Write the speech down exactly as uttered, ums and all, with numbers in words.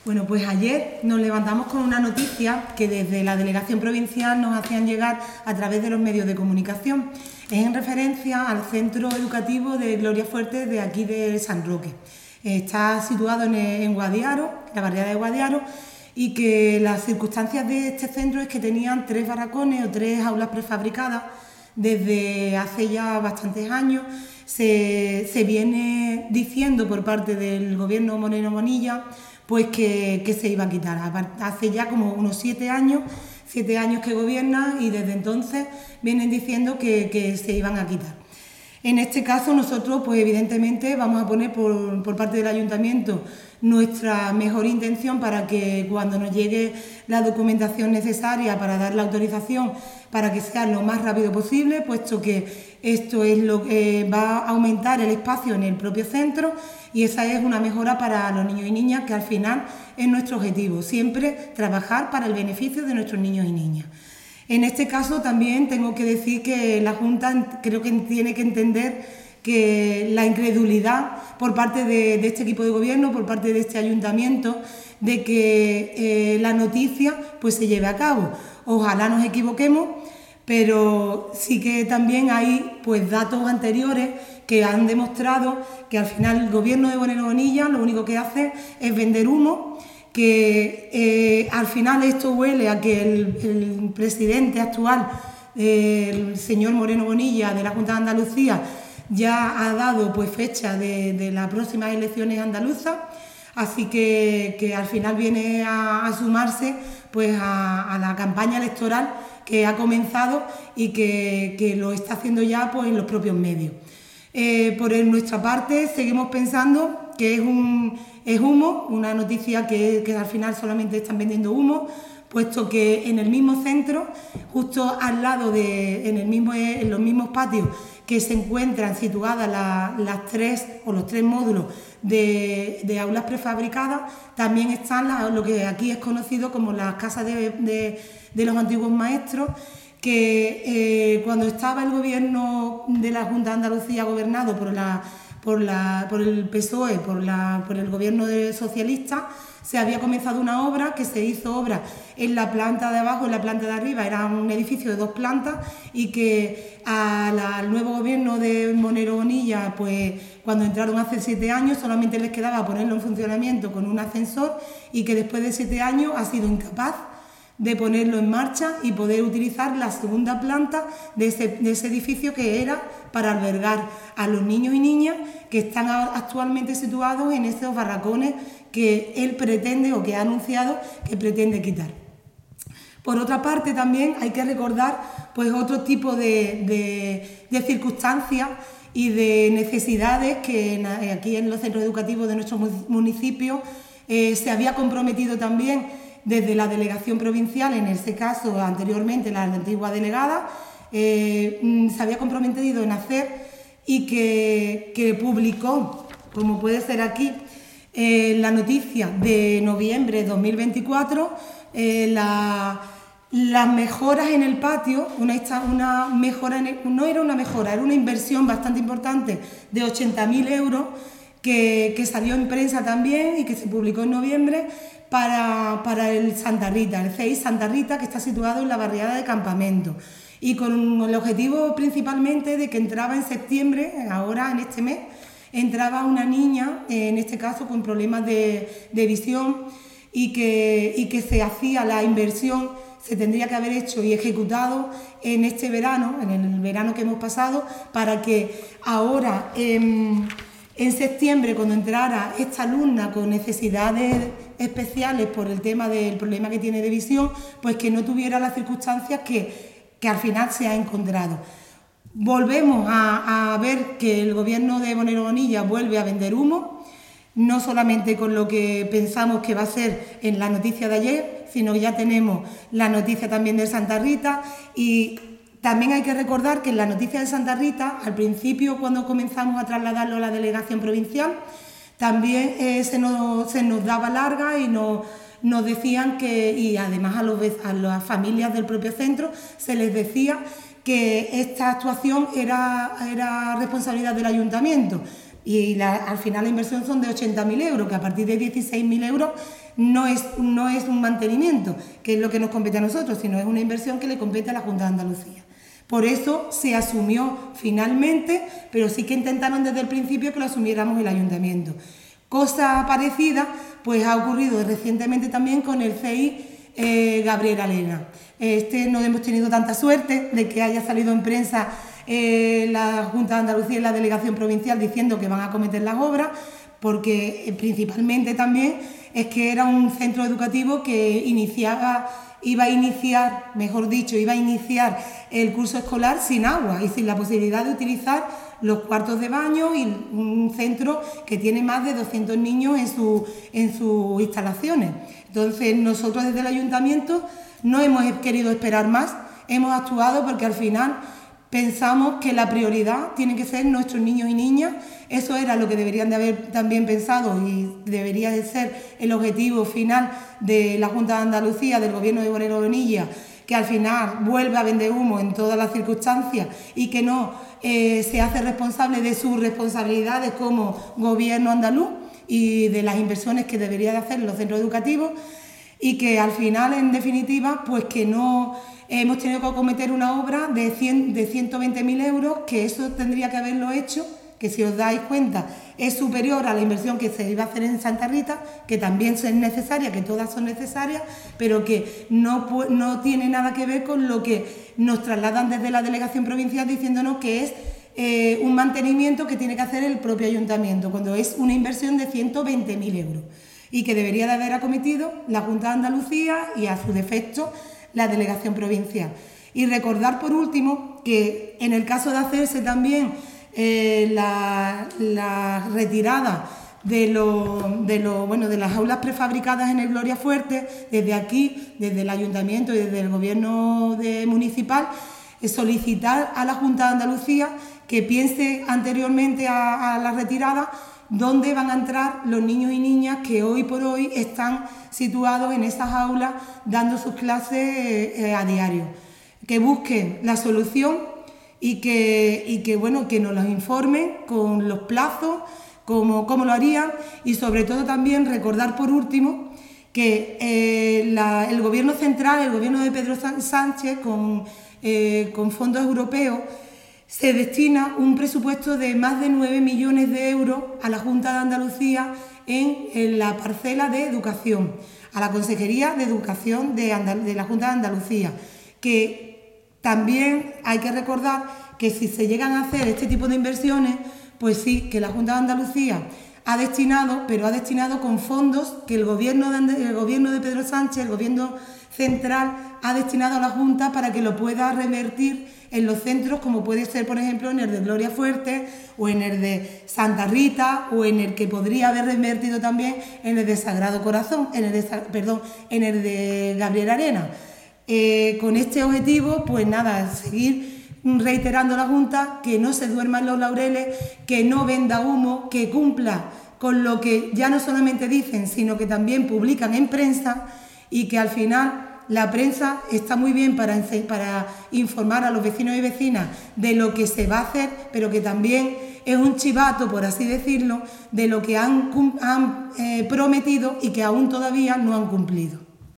Bueno, pues ayer nos levantamos con una noticia que desde la Delegación Provincial nos hacían llegar a través de los medios de comunicación. Es en referencia al centro educativo de Gloria Fuerte de aquí de San Roque. Está situado en, en Guadiaro, la barriada de Guadiaro, y que las circunstancias de este centro es que tenían tres barracones o tres aulas prefabricadas. Desde hace ya bastantes años se, se viene diciendo por parte del gobierno Moreno Bonilla pues que, que se iba a quitar. Hace ya como unos siete años, siete años que gobierna y desde entonces vienen diciendo que, que se iban a quitar. En este caso nosotros pues evidentemente vamos a poner por, por parte del ayuntamiento nuestra mejor intención para que cuando nos llegue la documentación necesaria para dar la autorización para que sea lo más rápido posible, puesto que esto es lo que va a aumentar el espacio en el propio centro y esa es una mejora para los niños y niñas que al final es nuestro objetivo, siempre trabajar para el beneficio de nuestros niños y niñas. En este caso también tengo que decir que la Junta creo que tiene que entender que la incredulidad por parte de, de este equipo de gobierno, por parte de este ayuntamiento, de que eh, la noticia pues se lleve a cabo. Ojalá nos equivoquemos, pero sí que también hay pues datos anteriores que han demostrado que al final el gobierno de Moreno Bonilla lo único que hace es vender humo, que eh, al final esto huele a que el, el presidente actual, eh, el señor Moreno Bonilla de la Junta de Andalucía, ya ha dado pues fecha de, de las próximas elecciones andaluzas, así que, que al final viene a, a sumarse pues a, a la campaña electoral que ha comenzado y que, que lo está haciendo ya pues en los propios medios. Eh, por nuestra parte seguimos pensando que es, un, es humo, una noticia que, que al final solamente están vendiendo humo, puesto que en el mismo centro, justo al lado de, en, el mismo, en los mismos patios que se encuentran situadas la, las tres o los tres módulos de, de aulas prefabricadas, también están la, lo que aquí es conocido como las casas de, de, de los antiguos maestros, que eh, cuando estaba el gobierno de la Junta de Andalucía gobernado por, la, por, la, por el P S O E, por, la, por el gobierno de socialista, se había comenzado una obra, que se hizo obra en la planta de abajo, en la planta de arriba, era un edificio de dos plantas y que a la, al nuevo gobierno de Moreno Bonilla, pues cuando entraron hace siete años, solamente les quedaba ponerlo en funcionamiento con un ascensor y que después de siete años ha sido incapaz de ponerlo en marcha y poder utilizar la segunda planta de ese, de ese edificio que era para albergar a los niños y niñas que están actualmente situados en estos barracones que él pretende o que ha anunciado que pretende quitar. Por otra parte también hay que recordar pues otro tipo de, de, de circunstancias y de necesidades que en, aquí en los centros educativos de nuestro municipio eh, se había comprometido también desde la Delegación Provincial, en este caso anteriormente la antigua delegada, eh, se había comprometido en hacer y que, que publicó, como puede ser aquí, eh, la noticia de noviembre de dos mil veinticuatro, eh, la, las mejoras en el patio, una, una mejora en el, no era una mejora, era una inversión bastante importante de ochenta mil euros que, que salió en prensa también y que se publicó en noviembre, Para, para el Santa Rita, el C E I Santa Rita, que está situado en la barriada de Campamento y con el objetivo principalmente de que entraba en septiembre, ahora en este mes, entraba una niña, en este caso con problemas de, de visión y que, y que se hacía la inversión, se tendría que haber hecho y ejecutado en este verano, en el verano que hemos pasado, para que ahora en, en septiembre, cuando entrara esta alumna con necesidades especiales por el tema del problema que tiene de visión, pues que no tuviera las circunstancias que, que al final se ha encontrado. Volvemos a, a ver que el gobierno de Moreno Bonilla vuelve a vender humo, no solamente con lo que pensamos que va a ser en la noticia de ayer, sino que ya tenemos la noticia también de Santa Rita y también hay que recordar que en la noticia de Santa Rita, al principio cuando comenzamos a trasladarlo a la Delegación Provincial, también eh, se, nos, se nos daba larga y nos, nos decían que, y además a, los, a las familias del propio centro, se les decía que esta actuación era, era responsabilidad del ayuntamiento y la, al final la inversión son de ochenta mil euros, que a partir de dieciséis mil euros no es, no es un mantenimiento, que es lo que nos compete a nosotros, sino es una inversión que le compete a la Junta de Andalucía. Por eso se asumió finalmente, pero sí que intentaron desde el principio que lo asumiéramos el Ayuntamiento. Cosa parecida pues ha ocurrido recientemente también con el C I eh, Gabriel Arena. Este, no hemos tenido tanta suerte de que haya salido en prensa eh, la Junta de Andalucía y la Delegación Provincial diciendo que van a acometer las obras, porque eh, principalmente también es que era un centro educativo que iniciaba, iba a iniciar, mejor dicho, iba a iniciar el curso escolar sin agua y sin la posibilidad de utilizar los cuartos de baño y un centro que tiene más de doscientos niños en, su, en sus instalaciones. Entonces nosotros desde el Ayuntamiento no hemos querido esperar más, hemos actuado porque al final pensamos que la prioridad tiene que ser nuestros niños y niñas. Eso era lo que deberían de haber también pensado y debería de ser el objetivo final de la Junta de Andalucía, del Gobierno de Moreno Bonilla, que al final vuelve a vender humo en todas las circunstancias y que no eh, se hace responsable de sus responsabilidades como Gobierno andaluz y de las inversiones que debería de hacer en los centros educativos, y que al final, en definitiva, pues que no hemos tenido que acometer una obra de, cien, de ciento veinte mil euros, que eso tendría que haberlo hecho, que si os dais cuenta es superior a la inversión que se iba a hacer en Santa Rita, que también es necesaria, que todas son necesarias, pero que no, no tiene nada que ver con lo que nos trasladan desde la Delegación Provincial diciéndonos que es eh, un mantenimiento que tiene que hacer el propio Ayuntamiento, cuando es una inversión de ciento veinte mil euros y que debería de haber acometido la Junta de Andalucía y, a su defecto, la Delegación Provincial. Y recordar, por último, que en el caso de hacerse también eh, la, la retirada de, lo, de, lo, bueno, de las aulas prefabricadas en el Gloria Fuerte, desde aquí, desde el Ayuntamiento y desde el Gobierno de municipal, eh, solicitar a la Junta de Andalucía que piense anteriormente a, a la retirada dónde van a entrar los niños y niñas que hoy por hoy están situados en esas aulas dando sus clases eh, a diario. Que busquen la solución y que, y que, bueno, que nos los informen con los plazos, cómo, cómo lo harían, y sobre todo también recordar por último que eh, la, el Gobierno central, el Gobierno de Pedro Sánchez, con, eh, con fondos europeos, se destina un presupuesto de más de nueve millones de euros a la Junta de Andalucía en, en la parcela de educación, a la Consejería de Educación de, Andal- de la Junta de Andalucía, que también hay que recordar que si se llegan a hacer este tipo de inversiones, pues sí, que la Junta de Andalucía ha destinado, pero ha destinado con fondos que el gobierno de, el gobierno de Pedro Sánchez, el Gobierno central, ha destinado a la Junta para que lo pueda revertir en los centros, como puede ser, por ejemplo, en el de Gloria Fuerte o en el de Santa Rita, o en el que podría haber revertido también en el de Sagrado Corazón, en el de, perdón, en el de Gabriel Arena. Eh, con este objetivo, pues nada, seguir reiterando a la Junta que no se duerma en los laureles, que no venda humo, que cumpla con lo que ya no solamente dicen, sino que también publican en prensa, y que al final la prensa está muy bien para, para informar a los vecinos y vecinas de lo que se va a hacer, pero que también es un chivato, por así decirlo, de lo que han, han eh, prometido y que aún todavía no han cumplido.